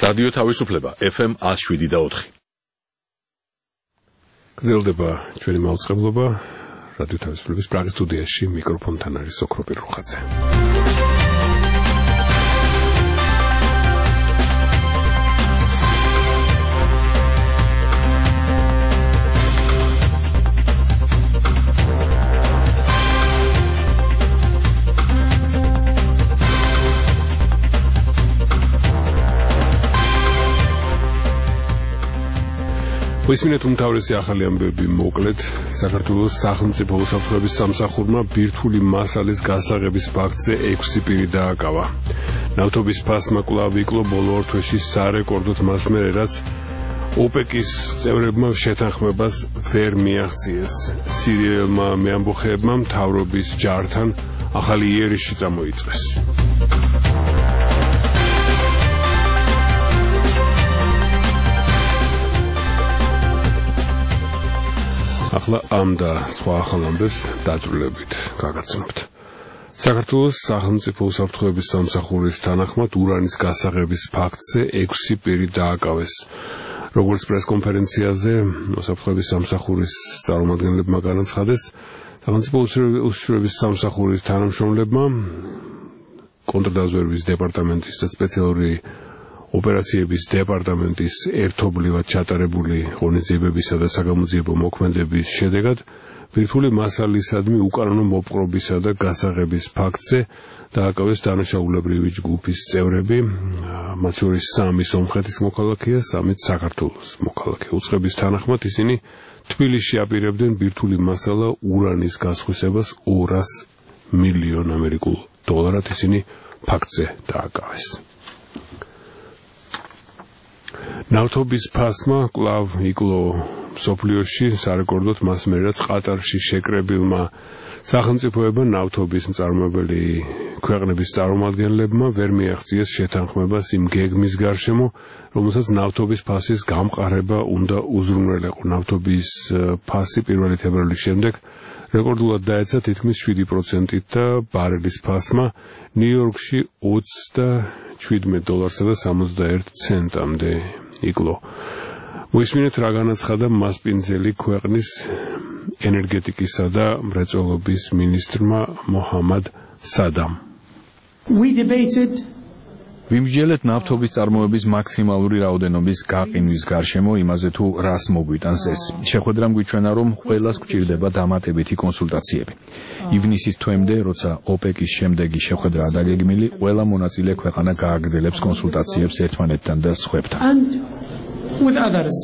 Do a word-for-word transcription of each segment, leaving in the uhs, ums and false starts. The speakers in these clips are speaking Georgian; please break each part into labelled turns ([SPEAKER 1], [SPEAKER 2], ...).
[SPEAKER 1] რადიო თავისუფლება F M one oh seven და four.
[SPEAKER 2] გრძელდება ჩვენი მაუწყებლობა რადიო თავისუფლების პრაღის სტუდიაში მიკროფონთან არის ოქრო პირუხაძე. Მოისმინეთ უმთავრესი ახალი ამბები მოკლედ საქართველოს სახელმწიფო უსაფრთხოების სამსახურმა ბირთვული მასალის გასაღების ფაქტზე ექვსი პირი დააკავა. ნავთობის ფასმა კვლავ იკლო ბოლო ორ თვეში სარეკორდოდ მას მერე, რაც ოპეკის წევრებმა შეთანხმებას ვერ მიაღწიეს. სირიელმა მეამბოხეებმა მთავრობის ჯართან ახალი იერიში წამოიწყეს. ახლა ამ და სხვა ახალ ამბებს დაძრულებით გაგაცნობთ. საქართველოს სახელმწიფო უსაფრთხოების სამსახურის თანახმად ურანის გასაღების ფაქტზე ექვსი პირი დააკავეს. როგორც პრესკონფერენციაზე უსაფრთხოების სამსახურის წარმომადგენლებმა განაცხადეს, სახელმწიფო უსაფრთხოების სამსახურის თანამშრომლებმა კონტრდაზვერვის დეპარტამენტის და სპეციალური ოპერაციების დეპარტამენტის ერთობლივად ჩატარებული ღონისძიებებისა და საგამოძიებო მოქმედების შედეგად ბირთვული მასალისადმი უკანონო მოპყრობისა და გასაღების ფაქტზე დააკავეს დანაშაულებრივი ჯგუფის წევრები, მათ შორის სამი სომხეთის მოქალაქეა, სამიც საქართველოს მოქალაქე. უწყების თანახმად ისინი თბილისში აპირებდნენ ბირთვული მასალა ურანის გასხვისებას ორას მილიონ ამერიკულ დოლარად. ისინი ფაქტზე დააკავეს. ნავთობის ფასმა კვლავ იკლო მსოფლიოში სარეკორდოდ მას მერე, რაც ყატარში შეკრებილმა სახელმწიფოებმა ნავთობის მწარმოებელი ქვეყნების წარმომადგენლებმა ვერ მიაღწიეს შეთანხმებას იმ გეგმის გარშემო, რომელსაც ნავთობის ფასის გამყარება უნდა უზრუნველეყო. ნავთობის ფასი პირველი თებერვლის შემდეგ რეკორდულად დაეცა თითქმის შვიდი პროცენტით და ბარელის ფასმა ნიუ-იორკში ოცდაშვიდმეტ დოლარსა და სამოცდაერთ ცენტამდე იკლო. მოისმინეთ რა განაცხადა მასპინძელი ქვეყნის ენერგეტიკისა და მრეწველობის მინისტრმა მოჰამად სადამ.
[SPEAKER 3] We debated
[SPEAKER 4] ვიმსჯელეთ ნავთობის წარმოების მაქსიმალური რაოდენობის გაყინვის გარშემო იმაზე თუ რას მოგვიტანს ეს. შეხვედრამ გვიჩვენა, რომ ყველას გვჭირდება დამატებითი კონსულტაციები. ივნისის თვემდე, როცა ოპეკის შემდეგი შეხვედრაა დაგეგმილი, ყველა მონაწილე ქვეყანა გააგრძელებს კონსულტაციებს ერთმანეთთან და სხვებთან.
[SPEAKER 3] and with others.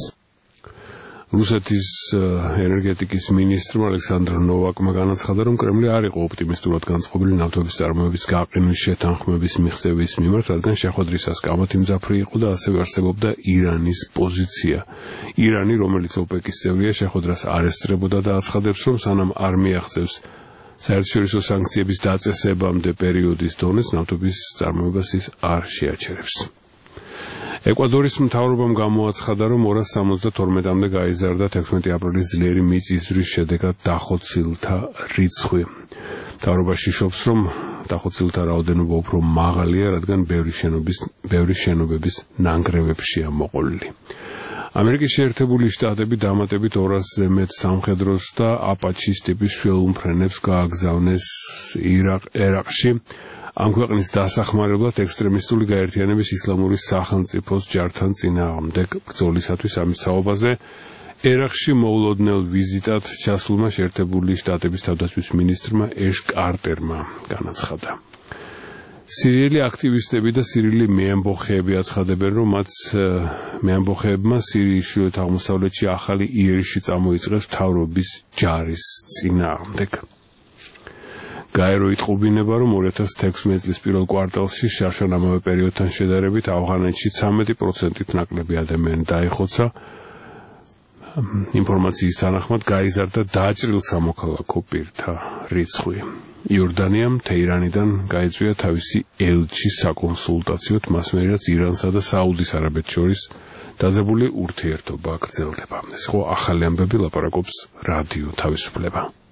[SPEAKER 2] რუსეთის ენერგეტიკის მინისტრმა ალექსანდრ ნოვაკმა განაცხადა, რომ კრემლი არ იყო ოპტიმისტურად განწყობილი ნავთობის წარმოების გაყინვის შეთანხმების მიღწევის მიმართ, რადგან შეხვედრისას კამათი მძაფრი იყო და ასევე არსებობდა ირანის პოზიცია. ირანი, რომელიც ოპეკის წევრია, შეხვედრას არ ესწრებოდა და აცხადებს, რომ სანამ არ მიაღწევს საერთაშორისო სანქციების დაწესებამდე პერიოდის დონეს, ნავთობის წარმოებას ის არ შეაჩერებს. ეკვადორის მთავრობამ გამოაცხადა, რომ ორას სამოცდათორმეტამდე გაიზარდა თექვსმეტი აპრილის ძლიერი მიწისძვრის შედეგად დახოცილთა რიცხვი. მთავრობა შიშობს, რომ დახოცილთა რაოდენობა უფრო მაღალია, რადგან ბევრი შენობის ბევრი შენობების ნანგრევებშია მოყოლილი. ამერიკის შეერთებული შტატები დამატებით ორასზე მეტ სამხედროს და აპაჩის ტიპის შველუმფრენებს გააგზავნეს ერაყში. ამ ქვეყნის დასახმარებლად ექსტრემისტული გაერთიანების ისლამური სახელმწიფოს ჯართან წინააღმდეგ ბრძოლისათვის ამის თაობაზე ერაყში მოულოდნელ ვიზიტად ჩასულმა შეერთებული შტატების თავდაცვის მინისტრმა ეშ კარტერმა განაცხადა. სირიელი აქტივისტები და სირიელი მეამბოხეები აცხადებენ, რომ მათ მეამბოხეებმა სირიის ჩრდილოეთ აღმოსავლეთში ახალი იერიში წამოიწყეს მთავრობის ჯარის წინააღმდეგ. გაერო იტყობინება, რომ ორი ათას თექვსმეტი წლის პირველ კვარტალში შარშან ამავე პერიოდთან შედარებით ავღანეთში ცამეტი პროცენტით ნაკლები ადამიანი დაიხოცა. ინფორმაციის თანახმად გაიზარდა დაჭრილ სამოქალაქო პირთა რიცხვი. იორდანიამ თეირანიდან გაიწვია თავისი ელჩი საკონსულტაციოდ, მას მერე, რაც ირანსა და საუდის არაბეთს შორის დაძაბული ურთიერთობა გრძელდება. ეს ხო ახალი ამბები, ლაპარაკობს რადიო თავისუფლება.